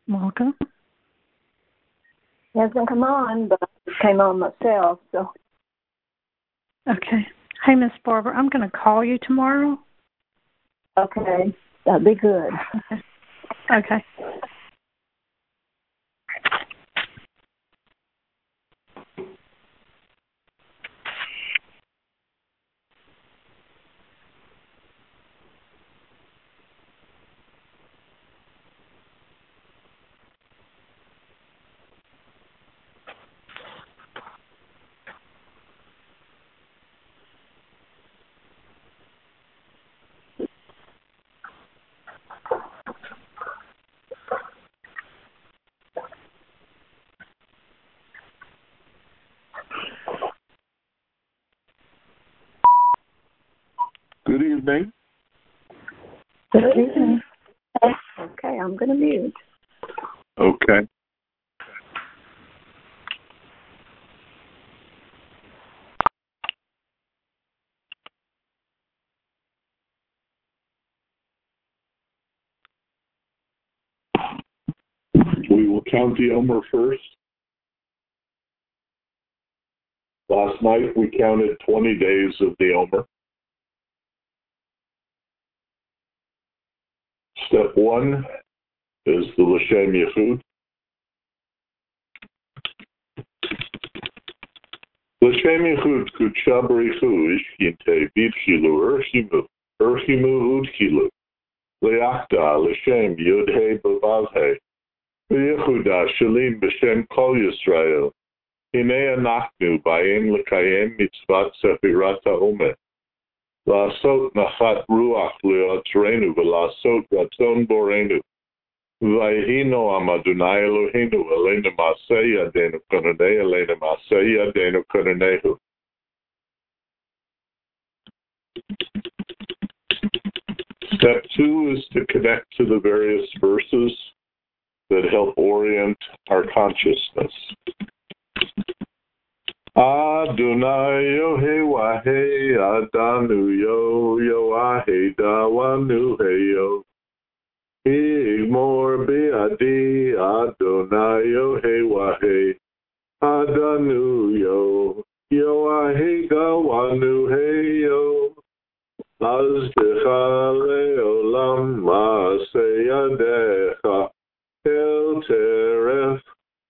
Welcome. It hasn't come on, but it came on myself, so. Okay. Hey, Miss Barbara, I'm going to call you tomorrow. Okay. That'd be good. Okay. Good evening. Good evening. Okay, I'm going to mute. Okay. We will count the Omer first. Last night we counted 20 days of the Omer. Step 1 is the L'Shem Yechud. L'Shem Yechud Kudsha B'Richu Ishkinte B'Tchilu Erchimu Udchilu Le'achta L'Shem Yud-He B'Vav-He V'Yechuda Shalim B'Shem Kol Yisrael Hinei Anachnu Ba'im L'Kayem Mitzvat Sefirat HaOmer La'asot Nachat Ruach Le'otzreinu V'La'asot Ratzon Borenu V'Yehi Noam Adonai Eloheinu Eleinu Ma'aseh Yadeinu Kononei Eleinu Ma'aseh Yadeinu Kononehu. Step 2 is to connect to the various verses that help orient our consciousness. Adonai Yohei Adanu Yoahei Dawanu Heyo Igmor Biadi Adonai Yohei Adanu Yoahei Dawanu Heyo Azdecha Leolam Maseyadecha El Teref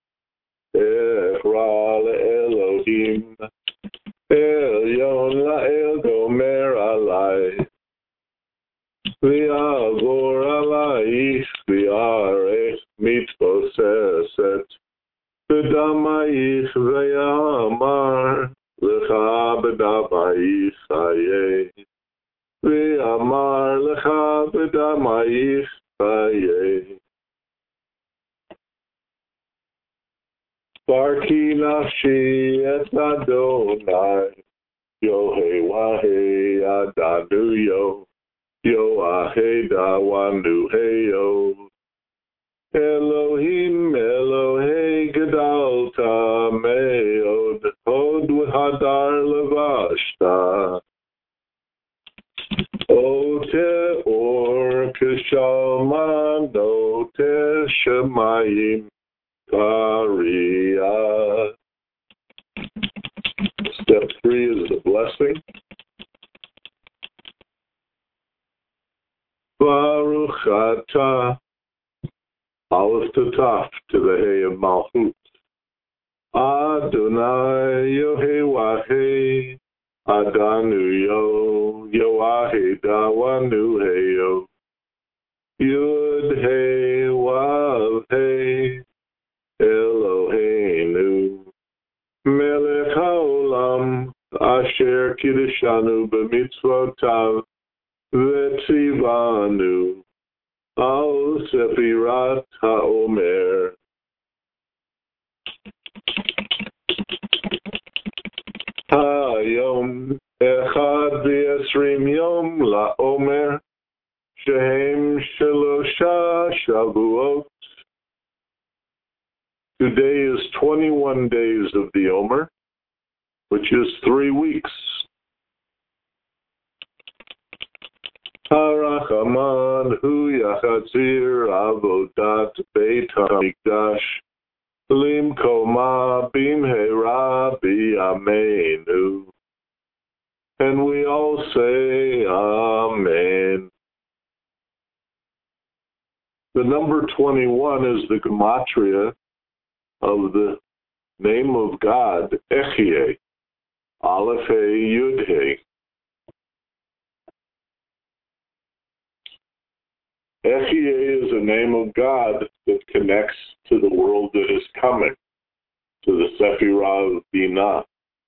Echra Elohim Elyon La'el Gomer Alai V'yagor Alaich V'yarech Mitposeset V'damayich V'yamar L'cha B'damayich Hayeh V'yamar L'cha B'damayich Hayeh Barki nafshi et Adonai, Yohei wahei adanu yo, Yoahei dawanu heyo. Elohim Elohei gedalta meod, Hod v'hadar levashta. O te'or kishalman, O te'shemayim. Ariya. Step 3 is the blessing. Baruch atah, Aleph to Taf to the Hey of Malchut. Adonai Yohei Wahei Adanu Yo Yoahei Dawanu Heyo Yud Hey Wav Hey Eloheinu Melech haolam asher kiddushanu b'mitzvotav v'tzivanu al sefirat haomer. Hayom echad v'yesrim yom la'omer shehem shelosha shavuot. Today is 21 days of the Omer, which is 3 weeks. Harachaman hu yachatzir avodat beit hamikdash limkoma bimhera b'yameinu. And we all say Amen. The number 21 is the gematria of the name of God, Echye, Aleph He Yud He. Echye is a name of God that connects to the world that is coming, to the Sephirah of Binah.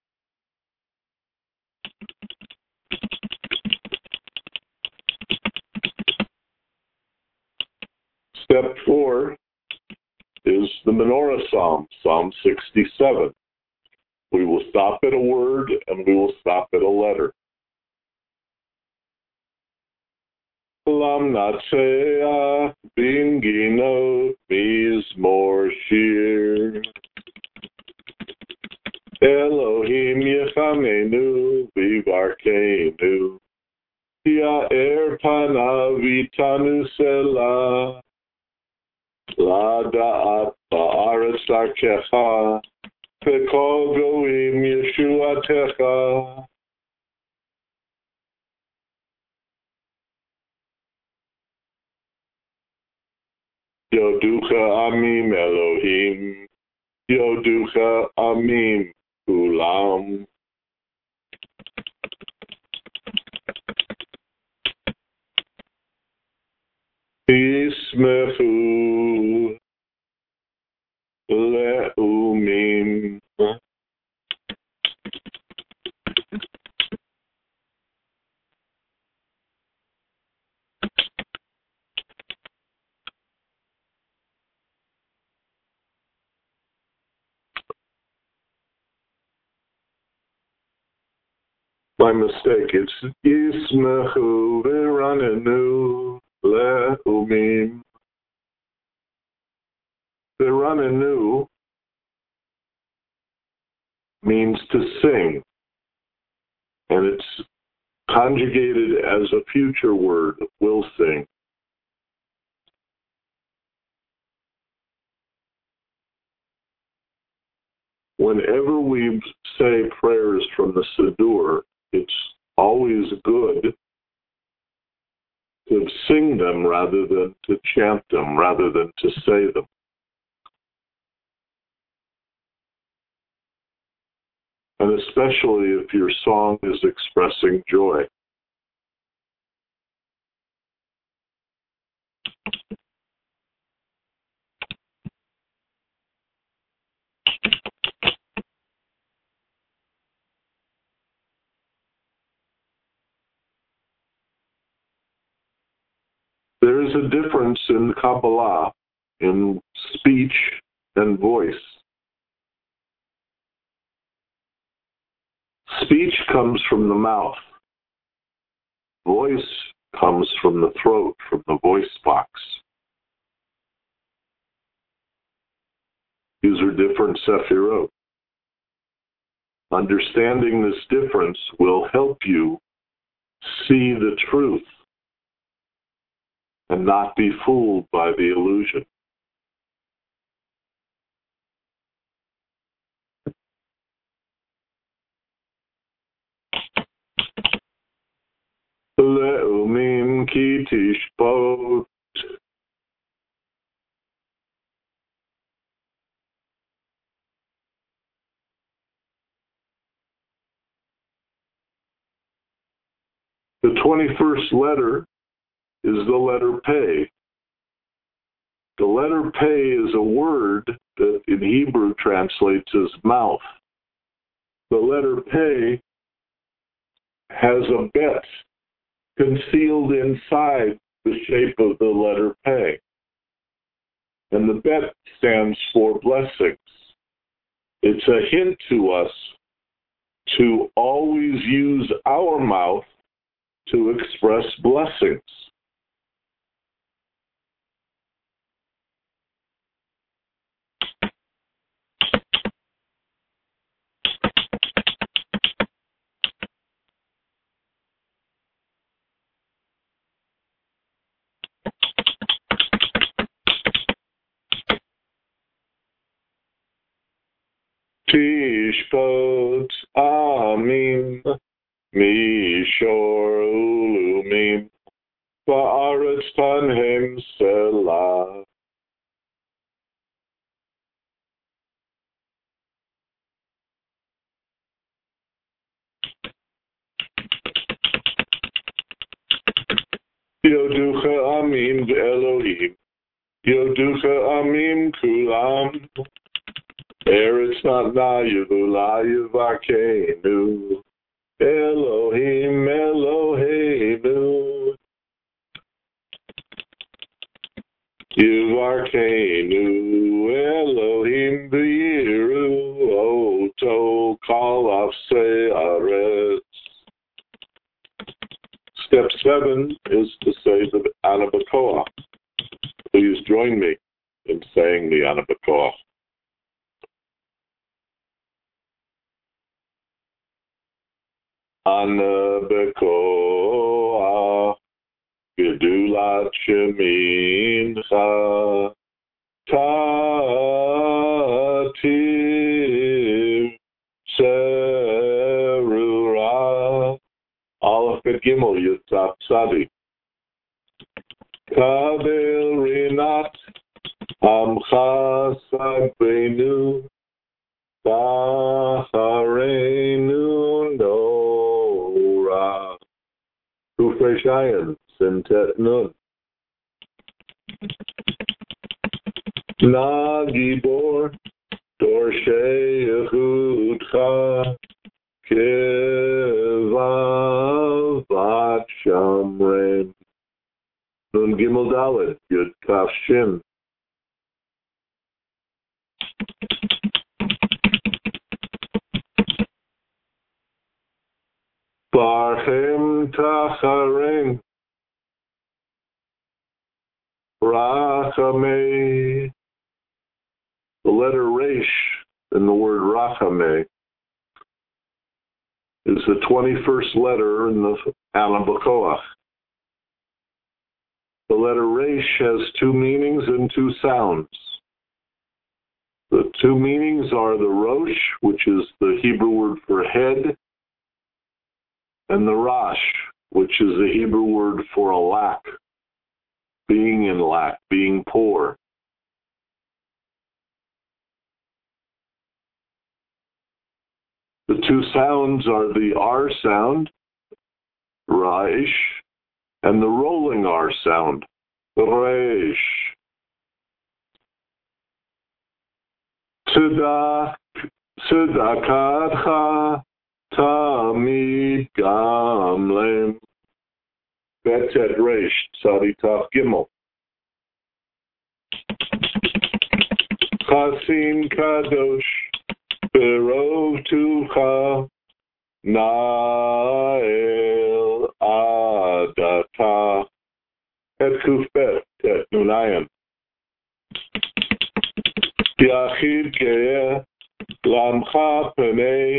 Step 4 is the Menorah Psalm, Psalm 67. We will stop at a word and we will stop at a letter. Lam Natsea Bingino Mizmor Shir Elohim Yechamenu Vivarkenu Ya'er Panavitanu Selah La Da'at Ba'aretz Darkecha V'kol Goim Yeshuatecha. Yoducha Amim Elohim, Yoducha Amim Kulam. Yismechu Le'umim. My mistake. It's Yismechu V'ranenu Le'umim. V'ranenu means to sing, and it's conjugated as a future word, will sing. Whenever we say prayers from the Siddur, it's always good to sing them rather than to chant them, rather than to say them. And especially if your song is expressing joy. There is a difference in Kabbalah in speech and voice. Speech comes from the mouth. Voice comes from the throat, from the voice box. These are different sephirot. Understanding this difference will help you see the truth and not be fooled by the illusion. Le'umim ki tishbot. The 21st letter is the letter Pei. The letter Pei is a word that in Hebrew translates as mouth. The letter Pei has a bet concealed inside the shape of the letter Pei. And the bet stands for blessings. It's a hint to us to always use our mouth to express blessings. Berachot Amin Mishor Ulumim Ba'aretz Tanhem Selah. Yoducha Amim Elohim Yoducha Amim Kulam Eretz Natnayu Layivakenu Elohim Eloheinu Yivarkenu Elohim B'iru Oto Kol Afsei Aretz. Step 7 is to say the Anabakoa. Please join me in saying the Anabakoa. Anabakoa Gedulat Shemincha Tativ Serura Aleph Bet Gimel Yutzat Tzadi Kabel Rinat Amcha Sagbenu Saharenu Nora Ufreshayan Sintet Nun Na Gibor Dorshe Yehudcha Kevavat Shamren Nun Gimel Dalet Yud Kaf Shin. Barchem Tacharim Rachamei. The letter Resh in the word Rachamei is the 21st letter in the Anabakoach. The letter Resh has two meanings and two sounds. The two meanings are the Rosh, which is the Hebrew word for head, and the Rash, which is the Hebrew word for a lack, being in lack, being poor. The two sounds are the R sound, Raish, and the rolling R sound, Reish. Tzedakatcha Tamid Gamlem. Betet Reish, Tzadi Taf Gimel. Chasin Kadosh, Berov Tucha, Nael Adata. Et Kufbet, Et Nunayan. Yachid Ge'eh, Lamcha Penei,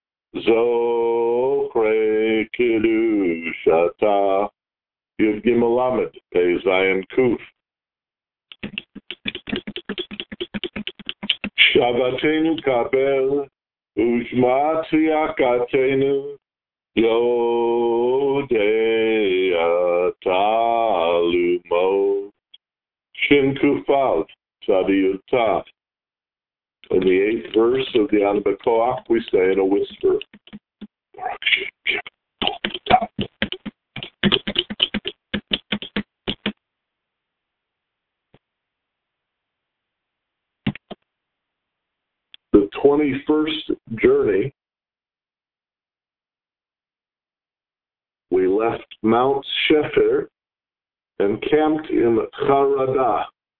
Zochre Kidushata. Yud Gimel Lamed, Pei Zayin Kuf. Shavatenu Kabel, Ushma Tziyakatenu, Yodea Talumo. Shin Kufal, Tzadi Yutah. In the 8th verse of the Anabakoach, we say in a whisper, the 21st journey, we left Mount Shefer and camped in Charadah.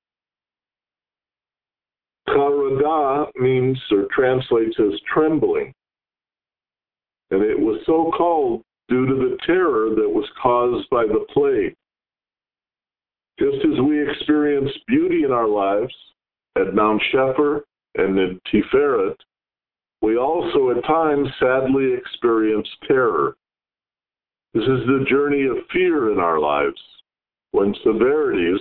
Charadah means, or translates as trembling. And it was so called due to the terror that was caused by the plague. Just as we experience beauty in our lives at Mount Shefer and in Tiferet, we also at times sadly experience terror. This is the journey of fear in our lives, when severities,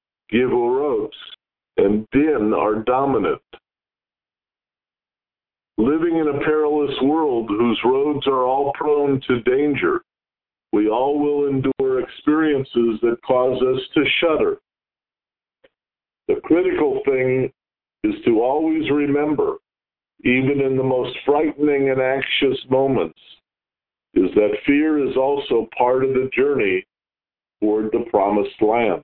givurot, and din are dominant. Living in a perilous world whose roads are all prone to danger, we all will endure experiences that cause us to shudder. The critical thing is to always remember, even in the most frightening and anxious moments, is that fear is also part of the journey toward the promised land.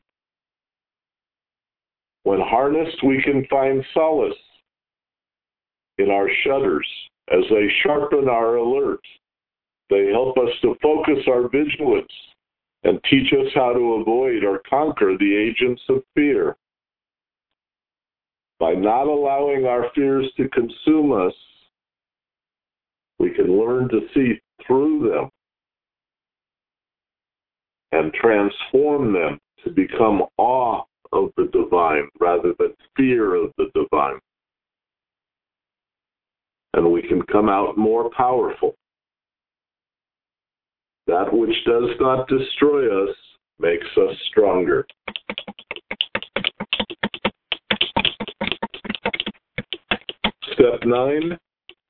When harnessed, we can find solace in our shudders as they sharpen our alert. They help us to focus our vigilance and teach us how to avoid or conquer the agents of fear. By not allowing our fears to consume us, we can learn to see through them and transform them to become awe of the divine rather than fear of the divine. And we can come out more powerful. That which does not destroy us makes us stronger. Step 9.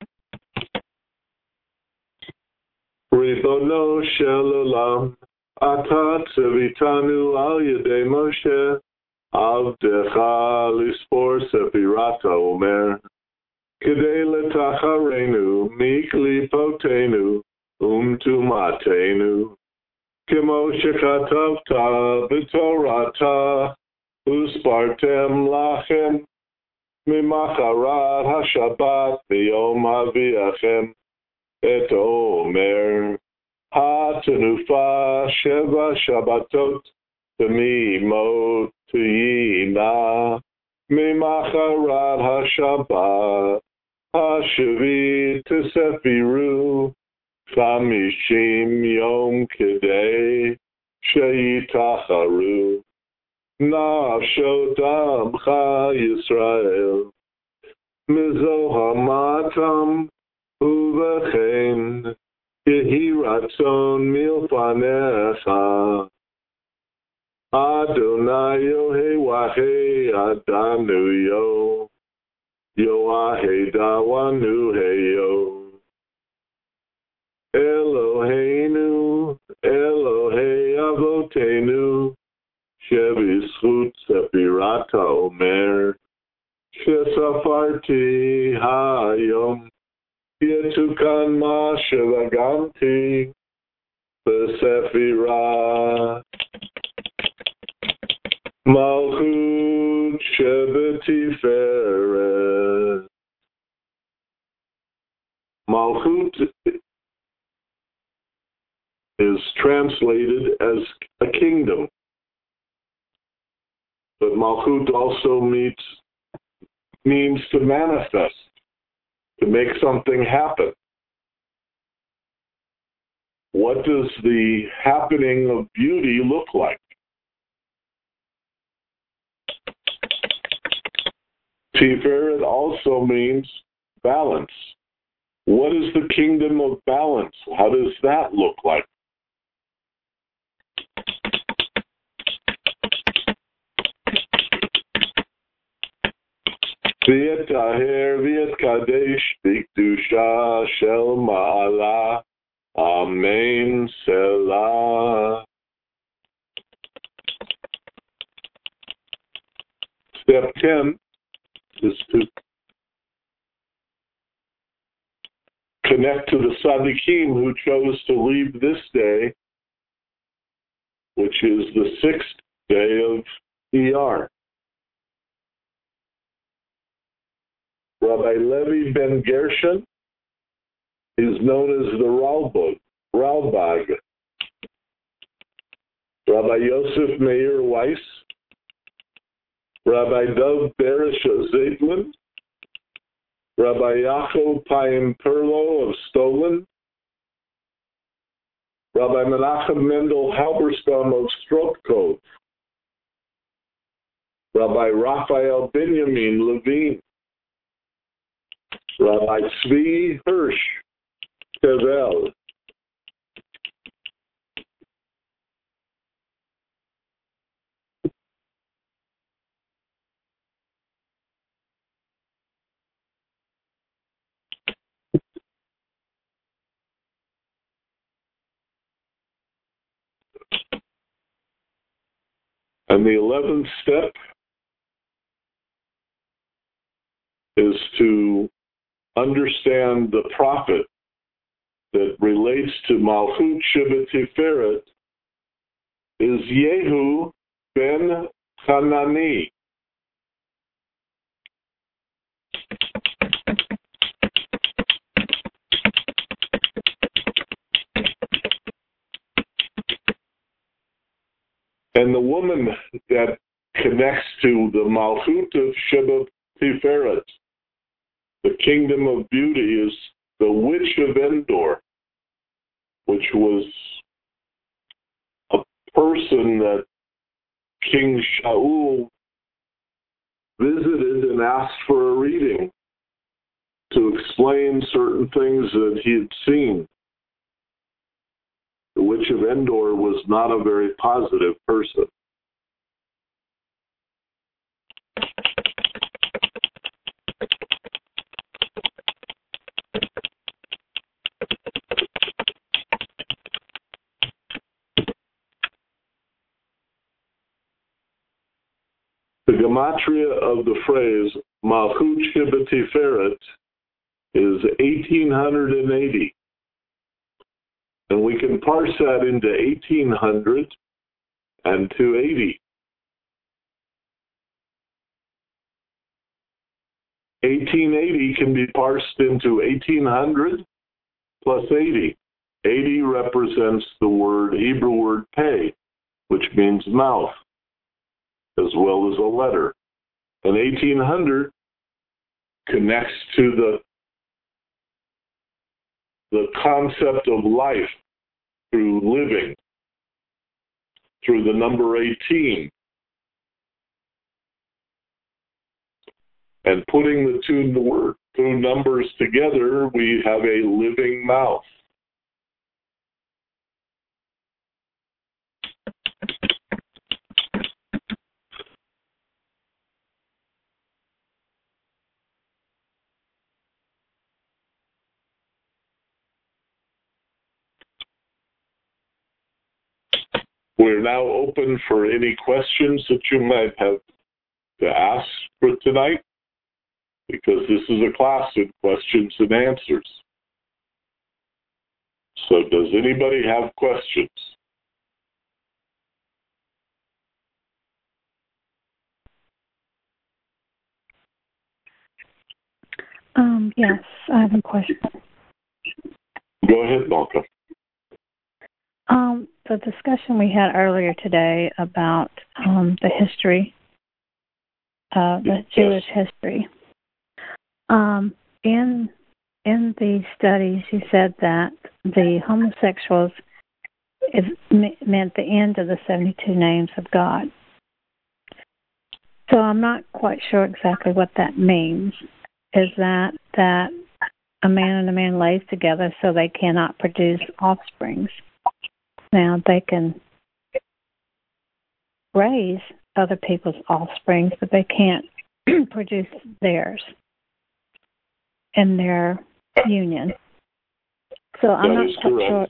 Ribono shel olam, ata tzivitanu al yedei Moshe, avdecha lispor sefirat haomer, kedei letacharenu miklipotenu umtumatenu, kemo shekatavta b'torata uspartem lachem, mimacharat hashabat miyom aviachem, et omer, ha-tenufa sheva shabbatot, temimot tiyina, mimacharat hashabat, ha-shevit tesefiru, chamishim yom kedei, sheitacharu, nafshot amcha Yisrael, mizohamatam, Uvechen, Yehi Ratzon Milfanecha, Adonai Yohei Adanu Yo, Yoahe Dawanu Heyo, Eloheinu, Elohei Avotenu, Shebizchut Sepirata Omer, Shesafarti Hayom, Yetukan ma shevaganti b'sefira malchut shebetiferet. Malchut is translated as a kingdom, but malchut also means to manifest, to make something happen. What does the happening of beauty look like? Tiferet also means balance. What is the kingdom of balance? How does that look like? V'et taher v'et kadesh b'kedusha shel ma'ala. Amen. Selah. Step 10 is to connect to the Tzaddikim who chose to leave this day, which is the 6th day of Iyar. Rabbi Levi ben Gershon is known as the Ralbag. Rabbi Yosef Meir Weiss, Rabbi Dov Berish Zeitlin, Rabbi Yaakov Paim Perlo of Stolin, Rabbi Menachem Mendel Halberstam of Strotkov, Rabbi Raphael Benjamin Levine, Rabbi Tzvi Hirsch Tevel, And the 11th step is to understand the prophet that relates to Malchut Sheba Tiferet is Yehu ben Hanani. And the woman that connects to the Malchut of Sheba Tiferet, the kingdom of beauty, is the witch of Endor, which was a person that King Shaul visited and asked for a reading to explain certain things that he had seen. The witch of Endor was not a very positive person. The gematria of the phrase Malchut Sheba Tiferet is 1880. And we can parse that into 1800 and 280. 1880 can be parsed into 1800 plus 80. 80 represents the Hebrew word pei, which means mouth, as well as a letter. And 1800 connects to the concept of life through living, through the number 18. And putting the two numbers together, we have a living mouth. We're now open for any questions that you might have to ask for tonight, because this is a class of questions and answers. So does anybody have questions? Yes, I have a question. Go ahead, Malka. The discussion we had earlier today about the history, the Jewish history. In the studies, you said that the homosexuals meant the end of the 72 names of God. So I'm not quite sure exactly what that means. Is that a man and a man lays together so they cannot produce offsprings? Now, they can raise other people's offsprings, but they can't produce theirs in their union. So I'm not quite sure.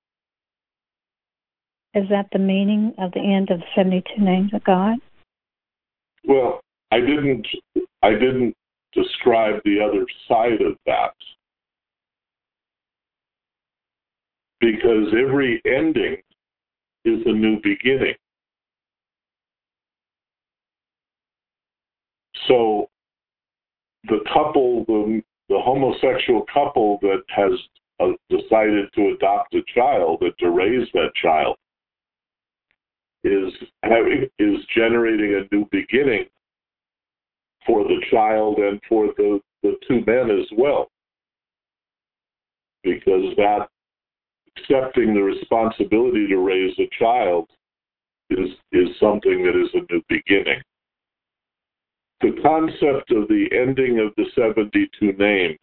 Is that the meaning of the end of the 72 names of God? Well, I didn't describe the other side of that, because every ending is a new beginning. So the couple, the homosexual couple that has decided to adopt a child and to raise that child is generating a new beginning for the child and for the two men as well, because that accepting the responsibility to raise a child is something that is a new beginning. The concept of the ending of the 72 names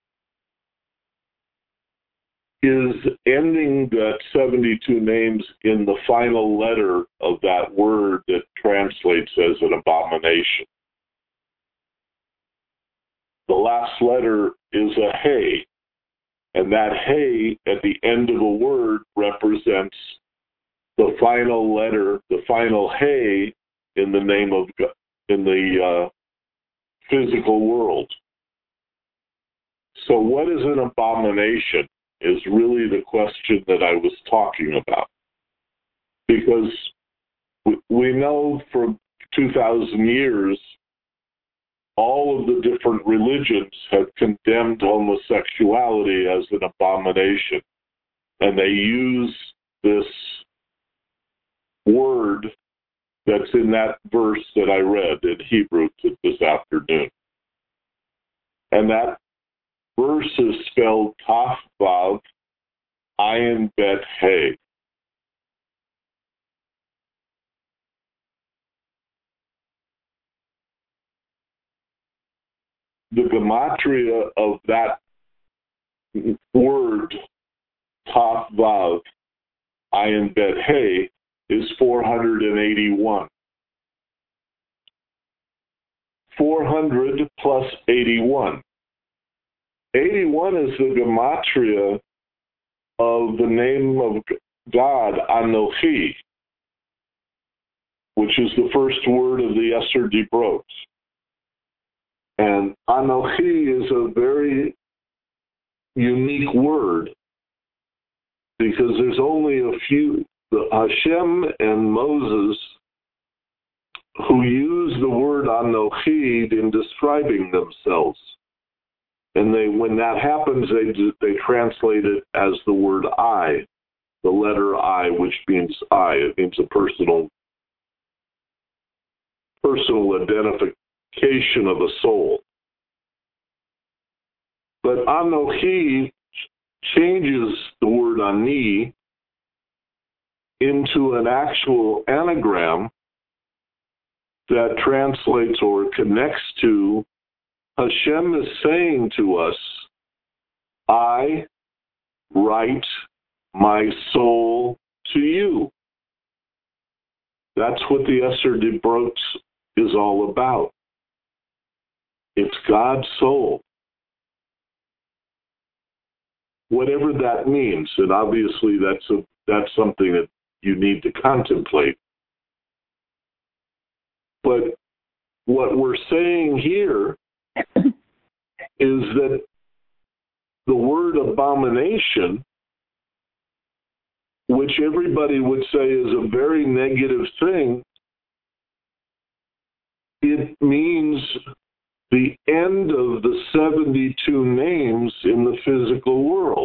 is ending that 72 names in the final letter of that word that translates as an abomination. The last letter is a hey, and that hey at the end of a word represents the final letter, the final hey in the name of God, in the physical world. So what is an abomination is really the question that I was talking about. Because we know for 2,000 years, all of the different religions have condemned homosexuality as an abomination. And they use this word that's in that verse that I read in Hebrew this afternoon. And that verse is spelled Taf Vav Ayin Bet Hey. The gematria of that word, Taf Vav Ayin Bet Hey, is 481. 400 plus 81. 81 is the gematria of the name of God, Anochi, which is the first word of the Esser Dibrot. And Anochi is a very unique word because there's only a few, Hashem and Moses, who use the word Anochi in describing themselves. And when that happens, they translate it as the word I, the letter I, which means I. It means a personal identification of a soul. But Anochi changes the word Ani into an actual anagram that translates or connects to Hashem is saying to us, I write my soul to you. That's what the Esser Dibrot is all about. It's God's soul. Whatever that means, and obviously that's something that you need to contemplate. But what we're saying here is that the word abomination, which everybody would say is a very negative thing, it means the end of the 72 names in the physical world.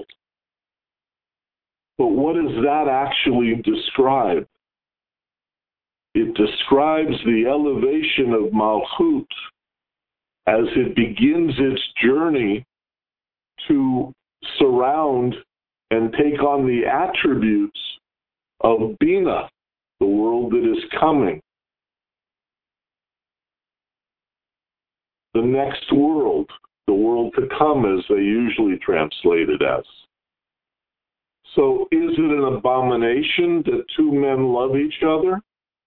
But what does that actually describe? It describes the elevation of Malchut as it begins its journey to surround and take on the attributes of Bina, the world that is coming. The next world, the world to come, as they usually translate it as. So is it an abomination that two men love each other?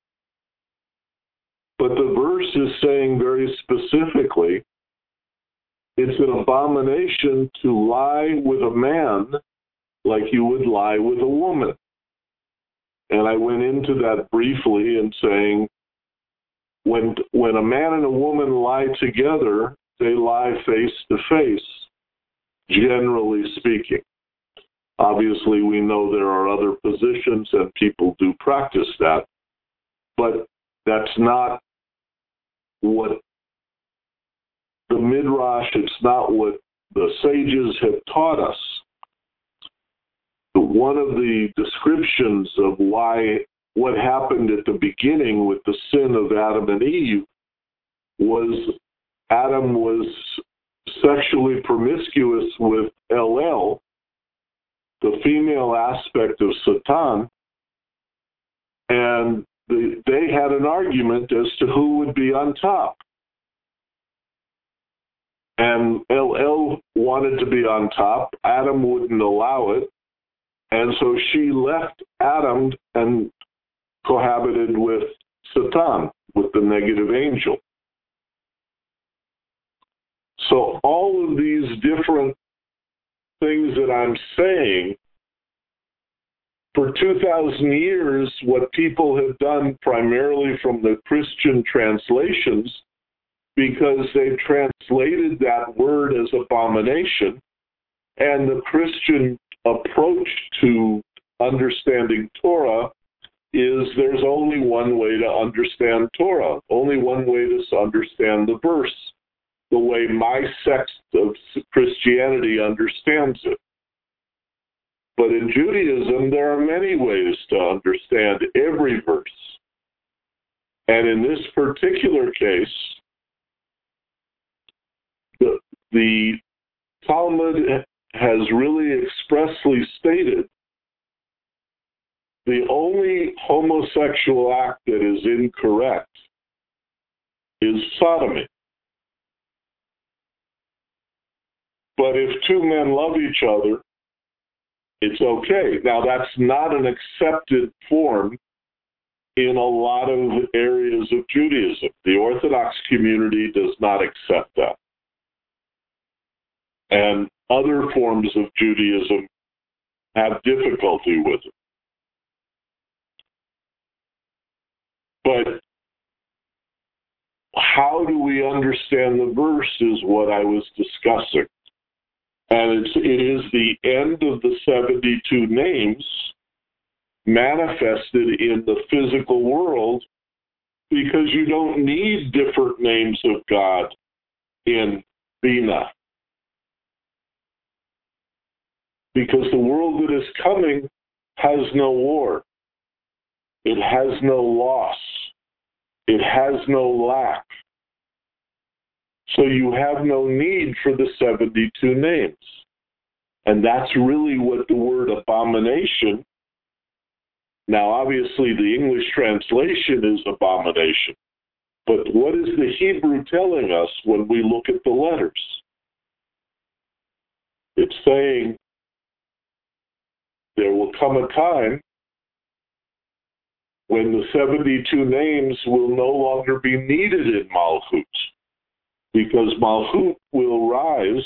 But the verse is saying very specifically, it's an abomination to lie with a man like you would lie with a woman. And I went into that briefly in saying, when a man and a woman lie together, they lie face to face, generally speaking. Obviously, we know there are other positions and people do practice that, but that's not what the Midrash, it's not what the sages have taught us. One of the descriptions of what happened at the beginning with the sin of Adam and Eve was Adam was sexually promiscuous with El, the female aspect of Satan, and they had an argument as to who would be on top. And El wanted to be on top. Adam wouldn't allow it. And so she left Adam and cohabited with Satan, with the negative angel. So all of these different things that I'm saying For 2,000 years, what people have done primarily from the Christian translations, because they've translated that word as abomination, and the Christian approach to understanding Torah is there's only one way to understand Torah, only one way to understand the verse, the way my sect of Christianity understands it. But in Judaism, there are many ways to understand every verse. And in this particular case, the Talmud has really expressly stated the only homosexual act that is incorrect is sodomy. But if two men love each other, it's okay. Now, that's not an accepted form in a lot of areas of Judaism. The Orthodox community does not accept that. And other forms of Judaism have difficulty with it. But how do we understand the verse is what I was discussing. And it is the end of the 72 names manifested in the physical world, because you don't need different names of God in Bina. Because the world that is coming has no war. It has no loss. It has no lack. So you have no need for the 72 names. And that's really what the word abomination, now obviously the English translation is abomination, but what is the Hebrew telling us when we look at the letters? It's saying there will come a time when the 72 names will no longer be needed in Malchut, because Malchut will rise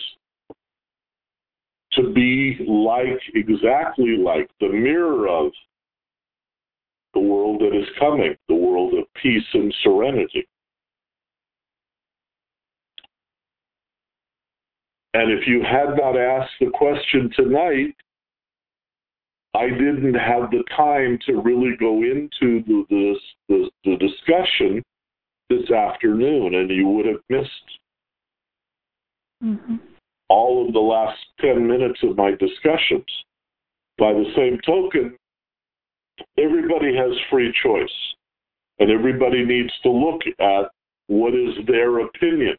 to be exactly like the mirror of the world that is coming, the world of peace and serenity. And if you had not asked the question tonight, I didn't have the time to really go into the discussion this afternoon, and you would have missed all of the last 10 minutes of my discussions. By the same token, everybody has free choice, and everybody needs to look at what is their opinion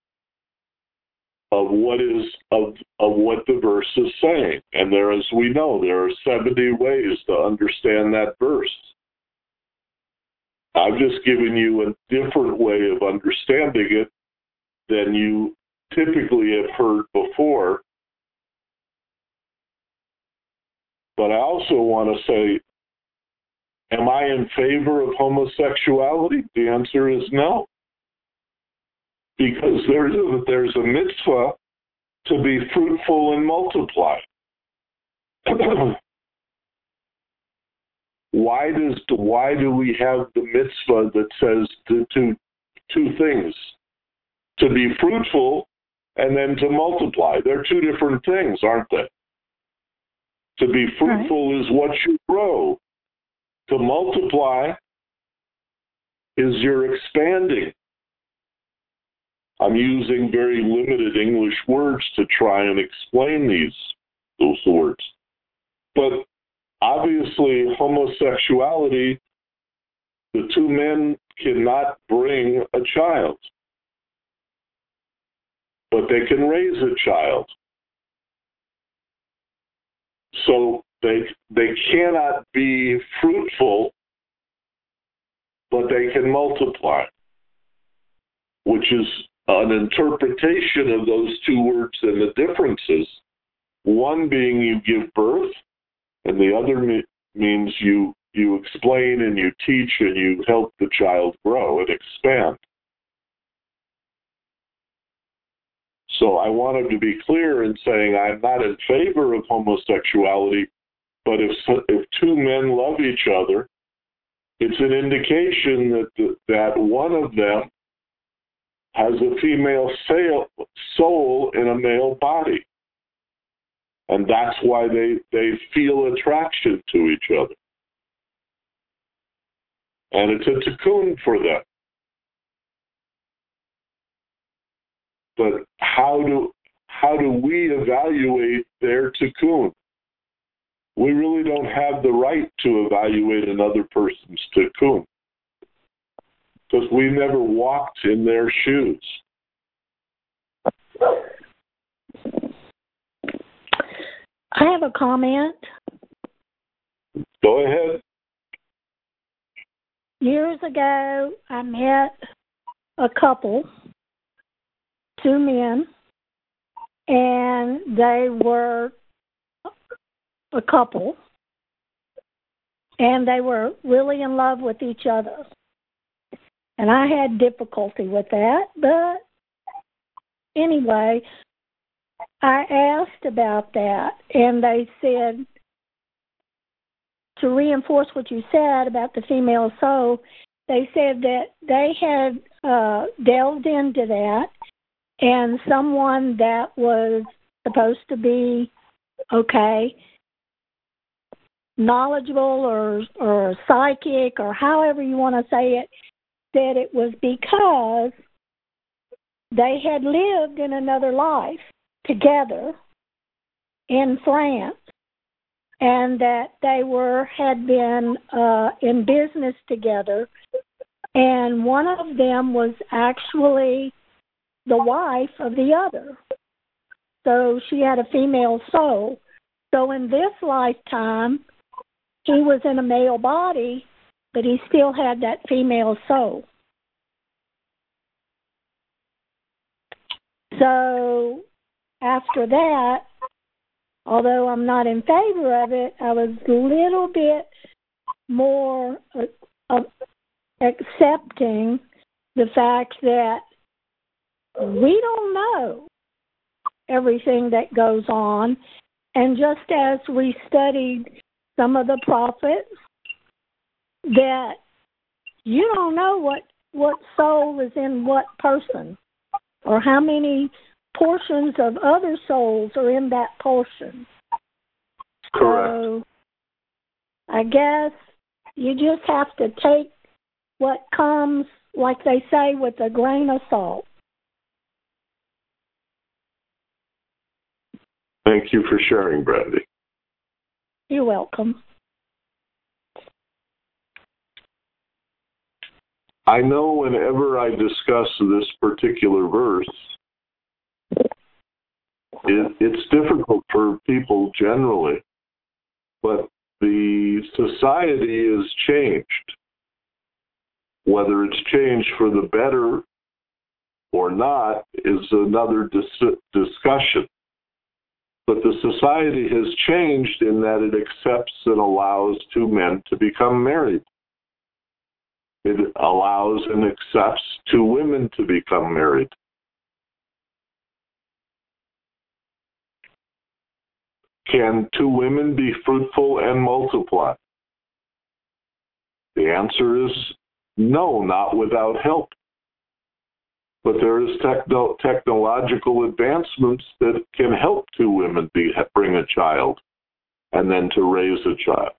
of what the verse is saying. And there, as we know, there are 70 ways to understand that verse. I've just given you a different way of understanding it than you typically have heard before. But I also want to say, am I in favor of homosexuality? The answer is no. Because there's a mitzvah to be fruitful and multiply. Why do we have the mitzvah that says two things? To be fruitful and then to multiply. They're two different things, aren't they? To be fruitful is what you grow. To multiply is you're expanding. I'm using very limited English words to try and explain those words. But obviously, homosexuality, the two men cannot bring a child, but they can raise a child. So they cannot be fruitful, but they can multiply, which is an interpretation of those two words and the differences. One being you give birth, and the other means you explain and you teach and you help the child grow and expand. So I wanted to be clear in saying I'm not in favor of homosexuality, But if two men love each other, it's an indication that one of them has a female soul in a male body. And that's why they feel attraction to each other. And it's a tikkun for them. But how do we evaluate their tikkun? We really don't have the right to evaluate another person's tikkun, because we never walked in their shoes. I have a comment. Go ahead. Years ago, I met a couple, two men, and they were a couple, and they were really in love with each other. And I had difficulty with that, but anyway, I asked about that, and they said, to reinforce what you said about the female soul, they said that they had delved into that, and someone that was supposed to be, knowledgeable or psychic or however you want to say it, said it was because they had lived in another life together in France, and that they had been in business together, and one of them was actually the wife of the other. So she had a female soul. So in this lifetime, he was in a male body, but he still had that female soul. So after that, although I'm not in favor of it, I was a little bit more accepting the fact that we don't know everything that goes on. And just as we studied some of the prophets, that you don't know what soul is in what person, or how many portions of other souls are in that portion. Correct. So I guess you just have to take what comes, like they say, with a grain of salt. Thank you for sharing, Brandy. You're welcome. I know whenever I discuss this particular verse, it's difficult for people generally, but the society has changed. Whether it's changed for the better or not is another discussion. But the society has changed in that it accepts and allows two men to become married. It allows and accepts two women to become married. Can two women be fruitful and multiply? The answer is no, not without help. But there is technological advancements that can help two women bring a child and then to raise a child.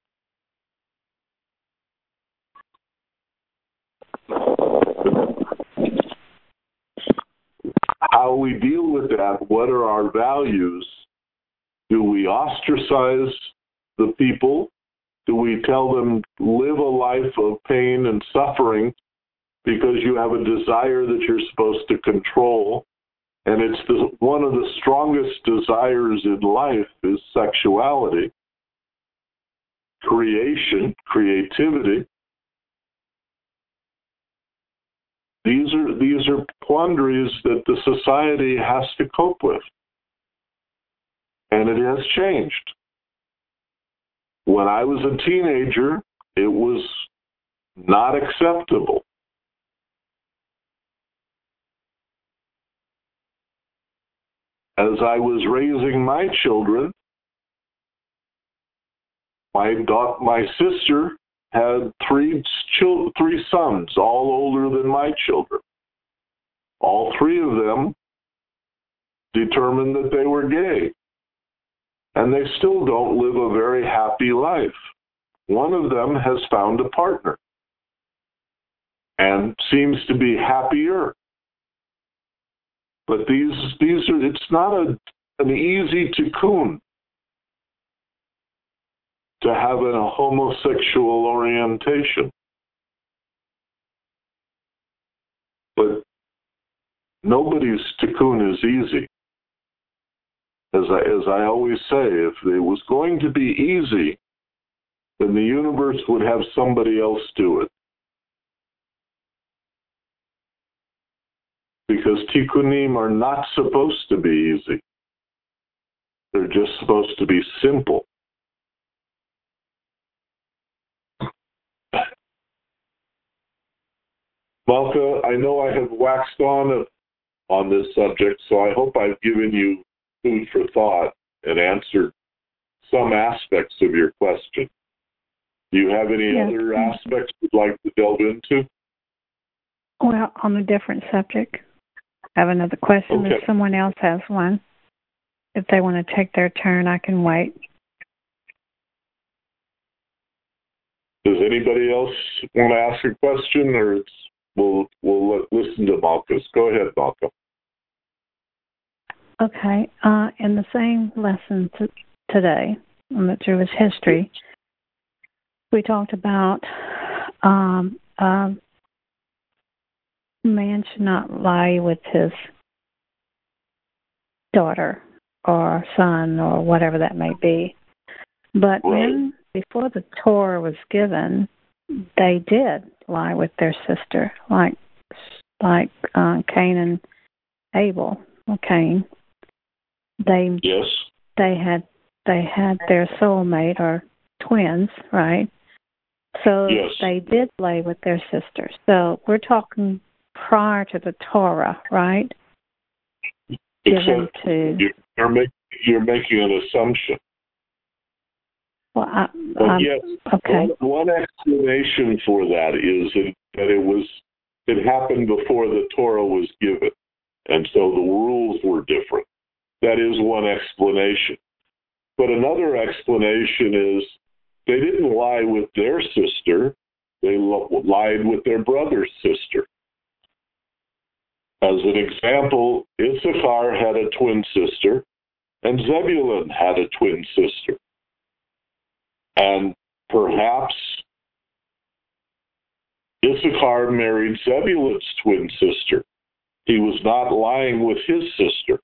How we deal with that, what are our values? Do we ostracize the people? Do we tell them live a life of pain and suffering because you have a desire that you're supposed to control? And it's one of the strongest desires in life is sexuality, creativity. These are quandaries that the society has to cope with. And it has changed. When I was a teenager, it was not acceptable. As I was raising my children, My sister had three sons, all older than my children. All three of them determined that they were gay. And they still don't live a very happy life. One of them has found a partner and seems to be happier. But it's not an easy tikkun to have a homosexual orientation. But nobody's tikkun is easy. As I always say, if it was going to be easy, then the universe would have somebody else do it. Because tikkunim are not supposed to be easy. They're just supposed to be simple. Malka, I know I have waxed on this subject, so I hope I've given you food for thought and answered some aspects of your question. Do you have any other aspects you'd like to delve into? Well, on a different subject. I have another question. Okay. If someone else has one, if they want to take their turn, I can wait. Does anybody else want to ask a question, or we'll listen to Malka's? Go ahead, Malka. Okay. In the same lesson today on the Jewish history, we talked about man should not lie with his daughter or son or whatever that may be. But before the Torah was given, they did lie with their sister, like Cain and Abel. Or Cain. They had their soulmate or twins, right? So they did lay with their sister. So we're talking prior to the Torah, right? Except you're making an assumption. Well, yes, okay. One explanation for that is that it happened before the Torah was given, and so the rules were different. That is one explanation. But another explanation is they didn't lie with their sister; they lied with their brother's sister. As an example, Issachar had a twin sister, and Zebulun had a twin sister. And perhaps Issachar married Zebulun's twin sister. He was not lying with his sister.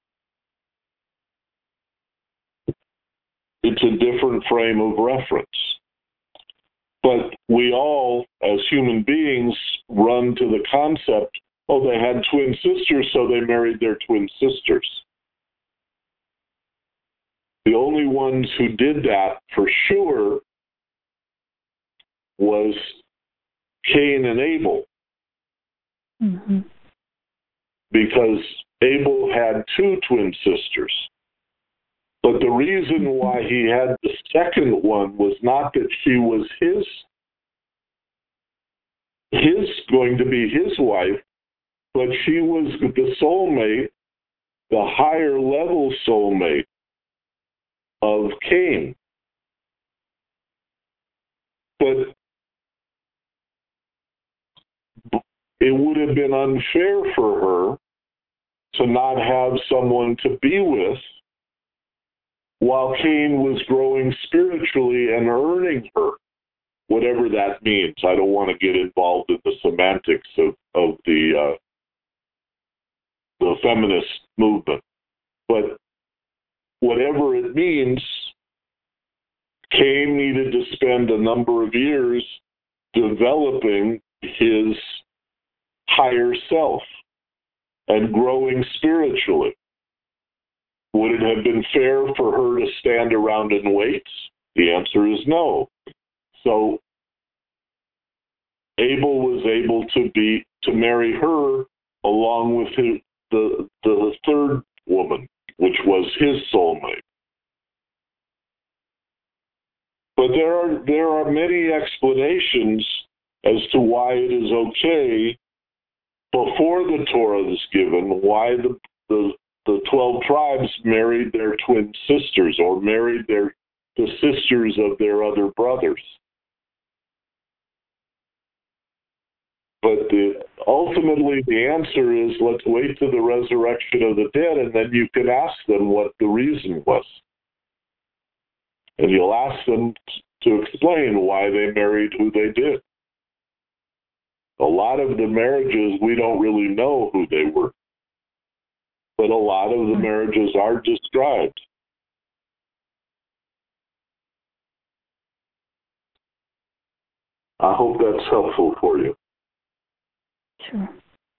It's a different frame of reference. But we all, as human beings, run to the concept, they had twin sisters, so they married their twin sisters. The only ones who did that for sure was Cain and Abel. Mm-hmm. Because Abel had two twin sisters. But the reason why he had the second one was not that she was going to be his wife, but she was the soulmate, the higher level soulmate of Cain. But it would have been unfair for her to not have someone to be with while Cain was growing spiritually and earning her, whatever that means. I don't want to get involved in the semantics of the feminist movement. But whatever it means, Cain needed to spend a number of years developing his higher self and growing spiritually. Would it have been fair for her to stand around and wait? The answer is no. So Abel was able to marry her along with the third woman, which was his soulmate. But there are many explanations as to why it is okay before the Torah is given, why the 12 tribes married their twin sisters or married the sisters of their other brothers. But ultimately the answer is, let's wait to the resurrection of the dead, and then you can ask them what the reason was. And you'll ask them to explain why they married who they did. A lot of the marriages, we don't really know who they were. But a lot of the marriages are described. I hope that's helpful for you. Sure.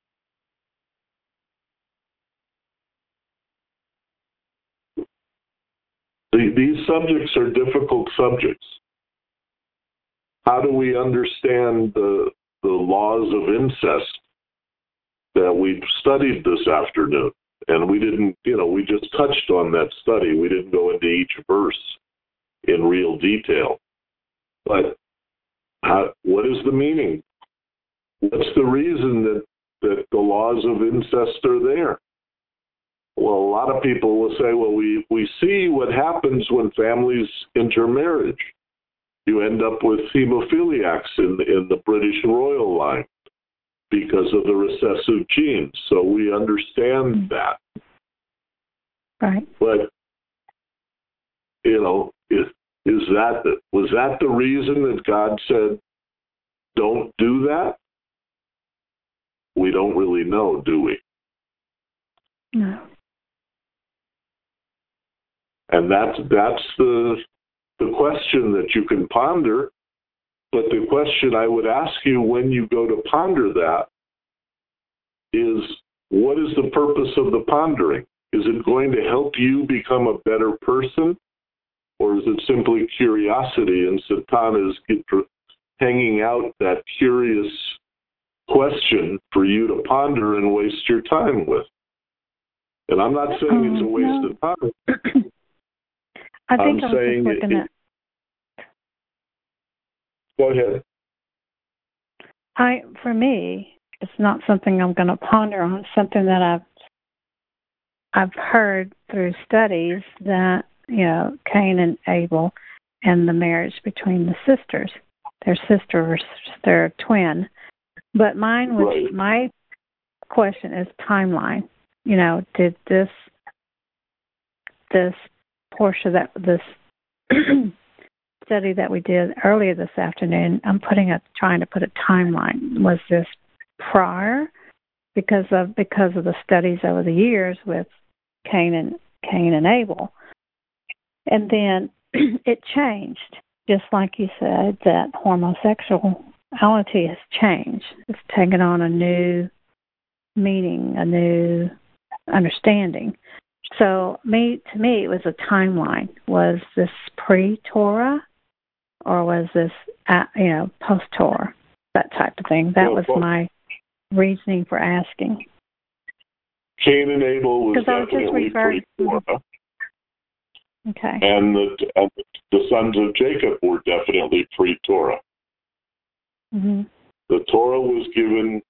These subjects are difficult subjects. How do we understand the laws of incest that we've studied this afternoon? And we didn't, we just touched on that study. We didn't go into each verse in real detail. But what is the meaning? What's the reason that the laws of incest are there? Well, a lot of people will say, well, we see what happens when families intermarriage. You end up with hemophiliacs in the British royal line because of the recessive genes. So we understand that. Right. But, was that the reason that God said, don't do that? We don't really know, do we? No. And that's the question that you can ponder. But the question I would ask you when you go to ponder that is, what is the purpose of the pondering? Is it going to help you become a better person? Or is it simply curiosity, and Satan is hanging out that curious question for you to ponder and waste your time with? And I'm not saying it's a waste of time. I think I'm saying just looking at. Go ahead. For me, it's not something I'm going to ponder on. It's something that I've heard through studies that Cain and Abel and the marriage between the sisters. They're sisters, they're twin. But mine was right. My question is timeline. Did this portion this study that we did earlier this afternoon, I'm trying to put a timeline. Was this prior because of the studies over the years with Cain and Abel? And then it changed, just like you said, that homosexuality has changed. It's taken on a new meaning, a new understanding. So to me, it was a timeline. Was this pre-Torah, or was this, post-Torah, that type of thing? That was my reasoning for asking. Cain and Abel was definitely pre-Torah. Okay. And the sons of Jacob were definitely pre-Torah. Mm-hmm. The Torah was given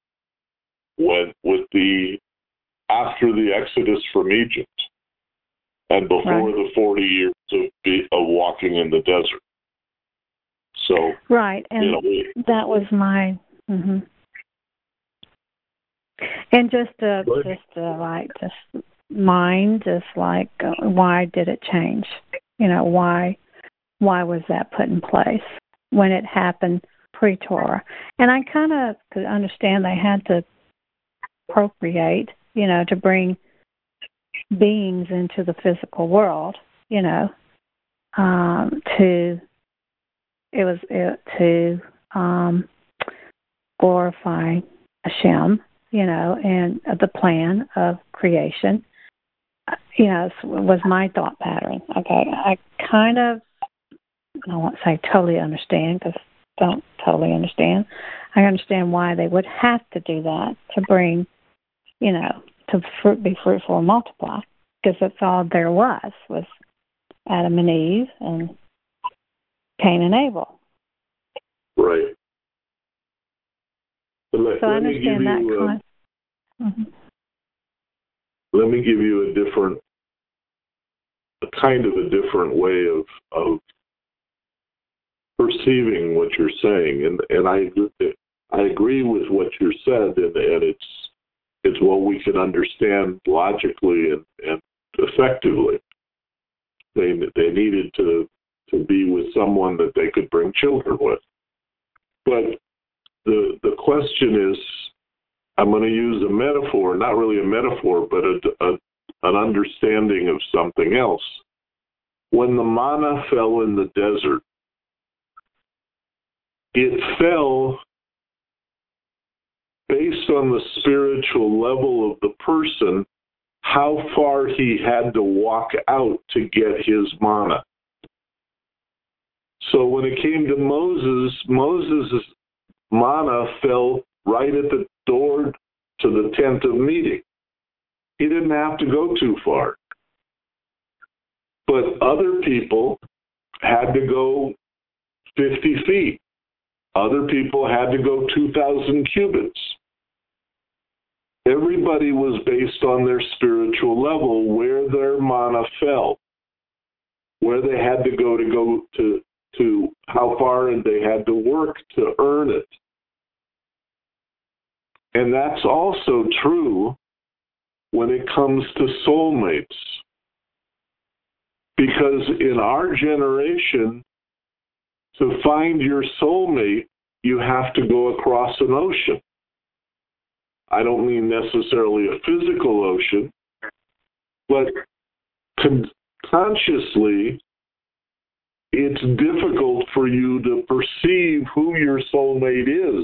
after the Exodus from Egypt and before the 40 years of walking in the desert. So right, and that was my. Mm-hmm. And just why did it change? Why was that put in place when it happened pre-Torah? And I kind of could understand they had to procreate, to bring beings into the physical world, to glorify Hashem, and the plan of creation, was my thought pattern. Okay, I won't say totally understand, because I don't totally understand. I understand why they would have to do that, to bring, to be fruitful and multiply, because that's all there was Adam and Eve, and Cain and Abel. Right. So I understand that let me give you a kind of a different way of perceiving what you're saying, and I agree with what you said, and it's what we can understand logically and effectively. They needed to be with someone that they could bring children with, but the question is, I'm going to use a metaphor, not really a metaphor, but an understanding of something else. When the manna fell in the desert, it fell based on the spiritual level of the person, how far he had to walk out to get his manna. So when it came to Moses' manna fell right at the door to the tent of meeting. He didn't have to go too far. But other people had to go 50 feet. Other people had to go 2,000 cubits. Everybody was based on their spiritual level, where their manna fell, where they had to go to how far and they had to work to earn it. And that's also true when it comes to soulmates. Because in our generation, to find your soulmate, you have to go across an ocean. I don't mean necessarily a physical ocean, but consciously, it's difficult for you to perceive who your soulmate is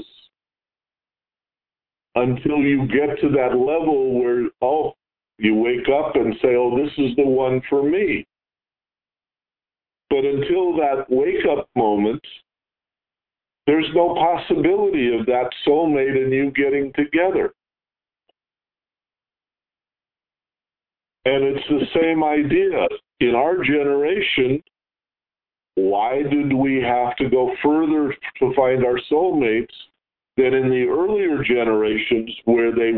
until you get to that level where, you wake up and say, this is the one for me. But until that wake-up moment, there's no possibility of that soulmate and you getting together. And it's the same idea. In our generation, why did we have to go further to find our soulmates than in the earlier generations where they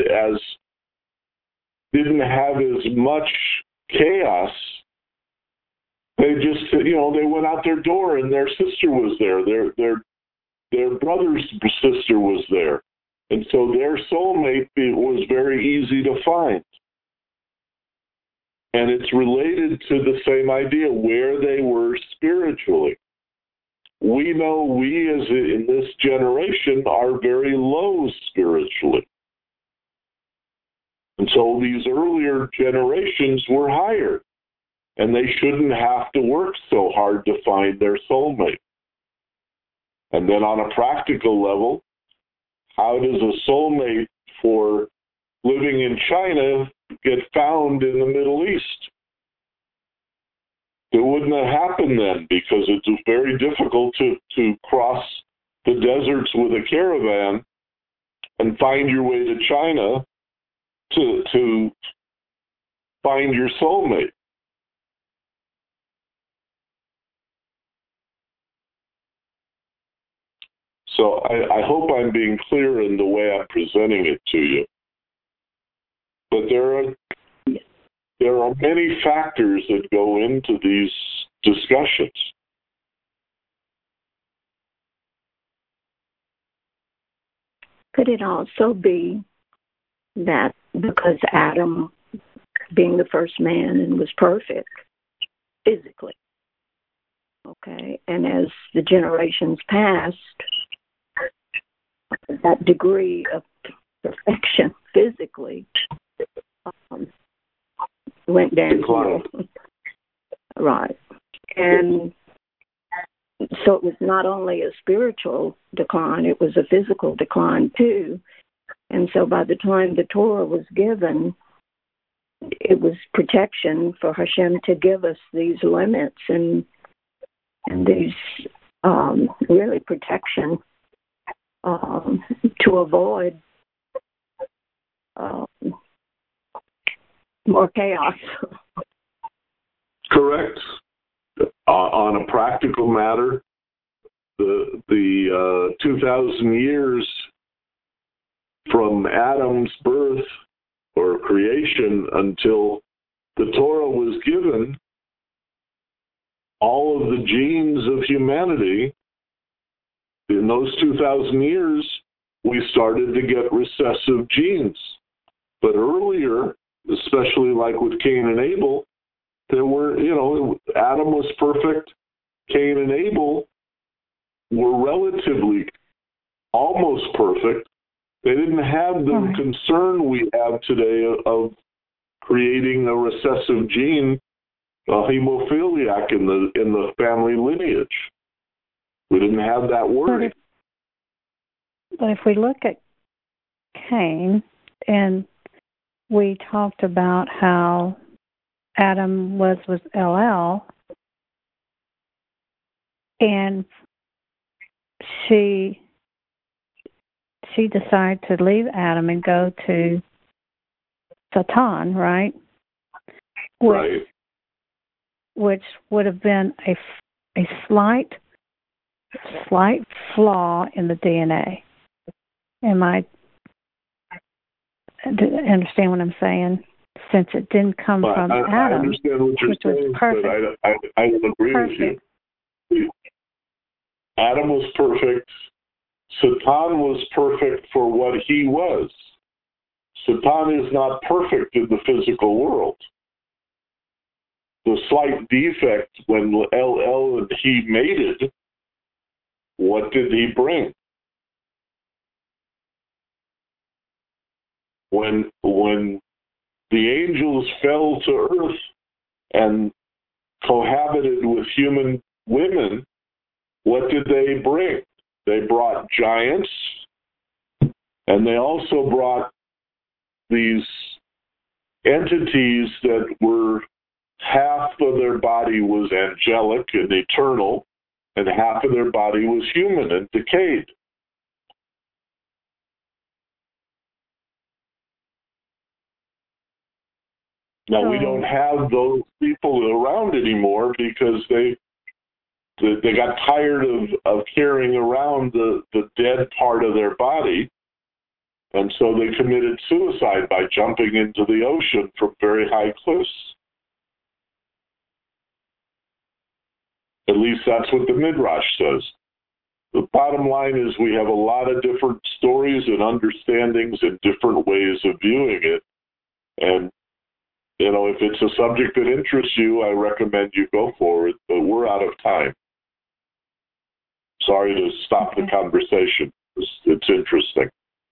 didn't have as much chaos? They just, they went out their door and their sister was there. Their brother's sister was there. And so their soulmate was very easy to find. And it's related to the same idea, where they were spiritually. We know we, as in this generation, are very low spiritually. And so these earlier generations were higher, and they shouldn't have to work so hard to find their soulmate. And then on a practical level, how does a soulmate for living in China get found in the Middle East? It wouldn't have happened then, because it's very difficult to cross the deserts with a caravan and find your way to China to find your soulmate. So I hope I'm being clear in the way I'm presenting it to you. But there are many factors that go into these discussions. Could it also be that because Adam, being the first man and was perfect physically, okay, and as the generations passed, that degree of perfection physically went down. Right. And so it was not only a spiritual decline, it was a physical decline too. And so by the time the Torah was given, it was protection for Hashem to give us these limits and these really protection to avoid more chaos. Correct. On a practical matter, the 2,000 years from Adam's birth or creation until the Torah was given, all of the genes of humanity, in those 2,000 years, we started to get recessive genes. But earlier, especially like with Cain and Abel, there were, Adam was perfect. Cain and Abel were relatively almost perfect. They didn't have the concern we have today of creating a recessive gene, a hemophiliac in the family lineage. We didn't have that worry. But if we look at Cain, and we talked about how Adam was with LL, and she decided to leave Adam and go to Satan, right? Right. Which would have been a slight flaw in the DNA. Understand what I'm saying? Since it didn't come from Adam, I understand what you're saying, but I don't agree with you. Adam was perfect. Satan was perfect for what he was. Satan is not perfect in the physical world. The slight defect when LL and he mated, what did he bring? When the angels fell to earth and cohabited with human women, what did they bring? They brought giants, and they also brought these entities that were half of their body was angelic and eternal, and half of their body was human and decayed. Now, we don't have those people around anymore because they got tired of carrying around the dead part of their body, and so they committed suicide by jumping into the ocean from very high cliffs. At least that's what the Midrash says. The bottom line is we have a lot of different stories and understandings and different ways of viewing it. And, if it's a subject that interests you, I recommend you go for it, but we're out of time. Sorry to stop the conversation. It's interesting.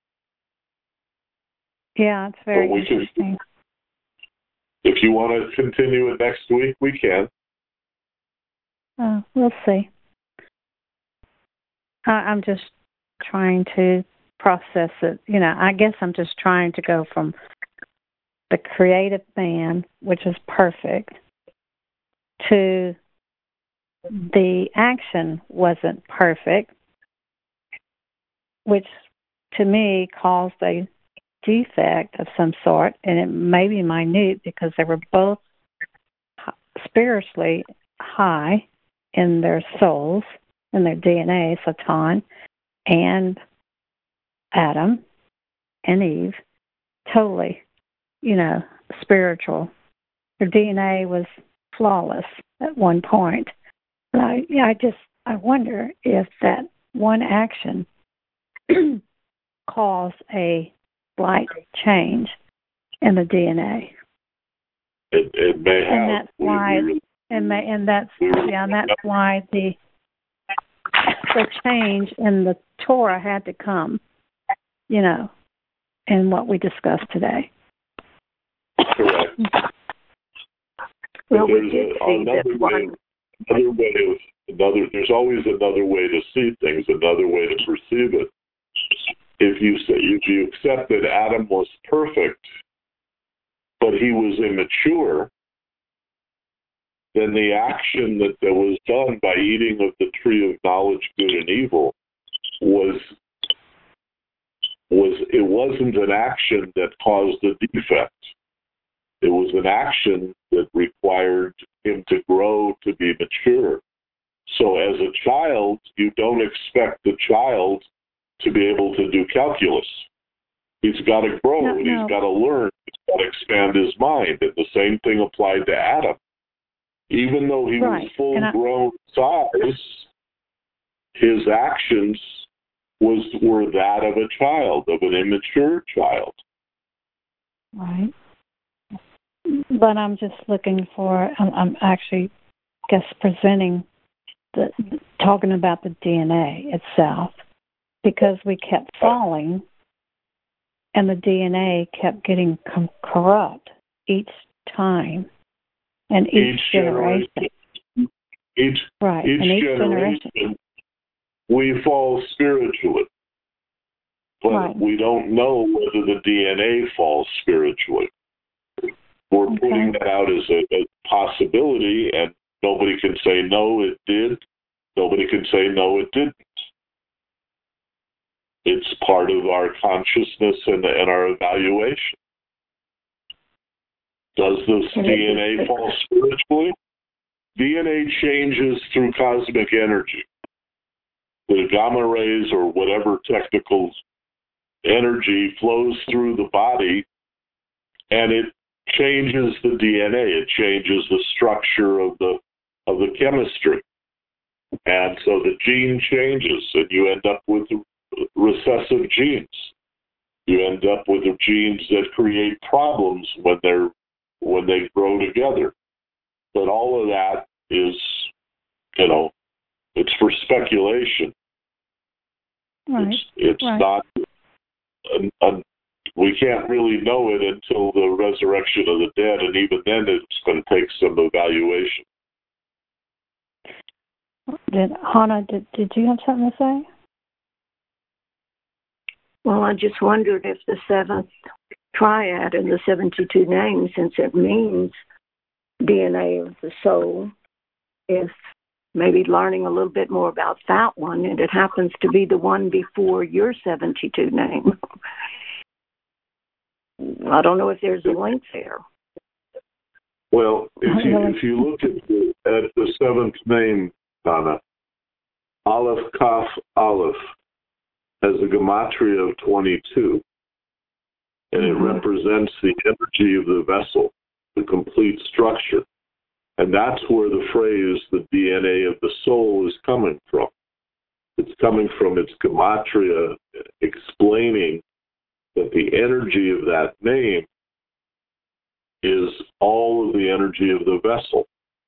Yeah, it's very interesting. If you want to continue it next week, we can. We'll see. I'm just trying to process it. I guess I'm just trying to go from the creative man, which is perfect, to the action wasn't perfect, which to me caused a defect of some sort, and it may be minute because they were both spiritually high in their souls, in their DNA, Satan and Adam and Eve, totally, spiritual. Their DNA was flawless at one point. But I wonder if that one action caused a slight change in the DNA. It may have. And that's why. That's why the change in the Torah had to come, in what we discussed today. Correct. Well, we did see that one. There's always another way to see things, another way to perceive it. If you accept that Adam was perfect, but he was immature, then the action that was done by eating of the tree of knowledge, good and evil, it wasn't an action that caused the defect. It was an action that required him to grow to be mature. So as a child, you don't expect the child to be able to do calculus. He's got to grow, and he's got to learn. He's got to expand his mind. And the same thing applied to Adam. Even though he was full-grown size, his actions were that of a child, of an immature child. Right. But I'm just looking for, I'm actually, presenting, talking about the DNA itself, because we kept falling, and the DNA kept getting corrupt each time, and each generation. Each generation, we fall spiritually. But we don't know whether the DNA falls spiritually. We're putting that out as a possibility, and nobody can say, no, it did. Nobody can say, no, it didn't. It's part of our consciousness and our evaluation. Does this DNA fall spiritually? DNA changes through cosmic energy. The gamma rays or whatever technical energy flows through the body, and it changes the DNA. It changes the structure of the chemistry, and so the gene changes, and you end up with recessive genes. You end up with the genes that create problems when they grow together. But all of that is, it's for speculation. Right. It's not. We can't really know it until the resurrection of the dead, and even then it's going to take some evaluation. Hannah, did you have something to say? Well, I just wondered if the seventh triad and the 72 names, since it means DNA of the soul, if maybe learning a little bit more about that one, and it happens to be the one before your 72 name. I don't know if there's a link there. Well, if you look at the seventh name, Donna, Aleph Kaf Aleph has a gematria of 22, and it represents the energy of the vessel, the complete structure. And that's where the phrase, the DNA of the soul, is coming from. It's coming from its gematria, explaining that the energy of that name is all of the energy of the vessel.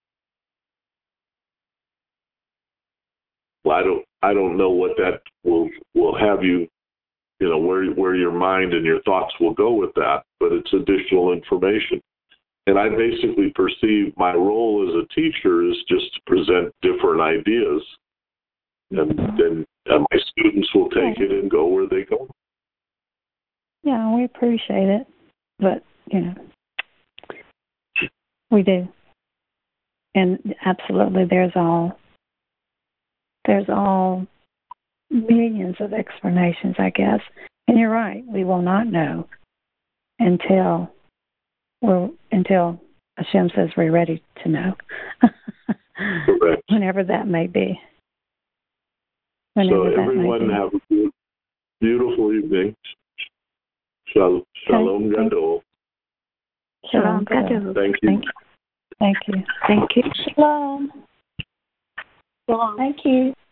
Well, I don't know what that will have you, where your mind and your thoughts will go with that, but it's additional information. And I basically perceive my role as a teacher is just to present different ideas, and then my students will take it and go where they go. Yeah, we appreciate it, but, we do. And absolutely, there's all millions of explanations, I guess. And you're right, we will not know until Hashem says we're ready to know. Correct. Whenever that may be. So everyone have a beautiful evening. Shalom Gadol. Shalom Gadol. Thank you. Thank you. Shalom. Shalom. Thank you.